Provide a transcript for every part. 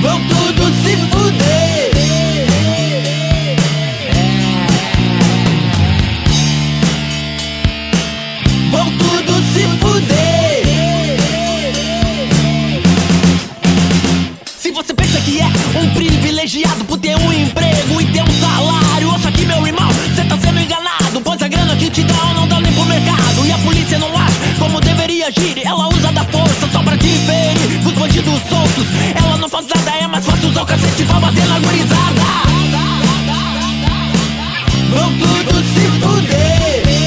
vão tudo se fuder. Vão tudo se fuder. Se você pensa que é um privilegiado por ter um emprego e ter um salário, ouça aqui, meu irmão, cê tá sendo enganado, pois a grana que te dá não dá nem pro mercado. E a polícia não age como deveria agir, ela usa da força só pra te ferir. Os bandidos soltos, ela não faz nada, é mais fácil usar o cacete pra bater na gurizada. Vão tudo se fuder.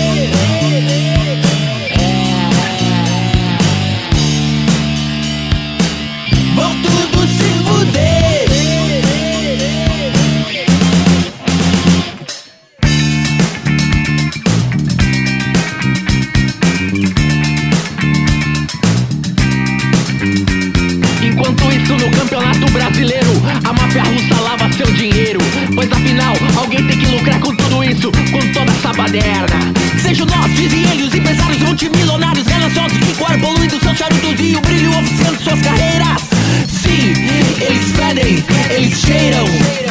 Vão tudo se fuder. Enquanto isso, no campeonato brasileiro, a máfia russa lava seu dinheiro, pois afinal, alguém tem que lucrar com tudo isso, com toda essa baderna. Sejam nós, dizem eles, os empresários multimilionários, gananciosos, que coram poluindo seus charutos e o brilho oficiando suas carreiras. Sim, eles fedem, eles cheiram.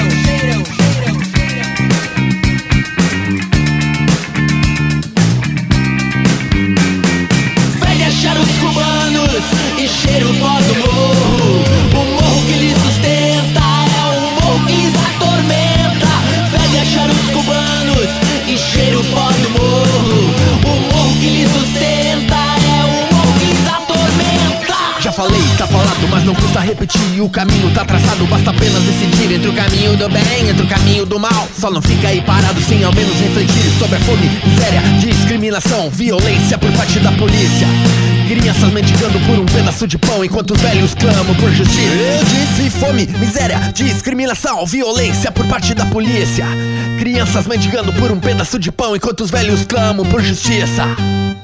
Fede a charutos cubanos e cheiro pó do morro. O morro que lhe sustenta é o morro que lhes atormenta. Fede a charutos cubanos e cheiro pó do morro. O morro que lhe sustenta é o morro que lhes atormenta. Já falei, tá falado, mas não custa repetir. O caminho tá traçado, basta apenas decidir entre o caminho do bem, entre o caminho do mal. Só não fica aí parado sem ao menos refletir sobre a fome, miséria, discriminação, violência por parte da polícia. Crianças mendigando por um pedaço de pão enquanto os velhos clamam por justiça. Eu disse fome, miséria, discriminação, violência por parte da polícia. Crianças mendigando por um pedaço de pão enquanto os velhos clamam por justiça.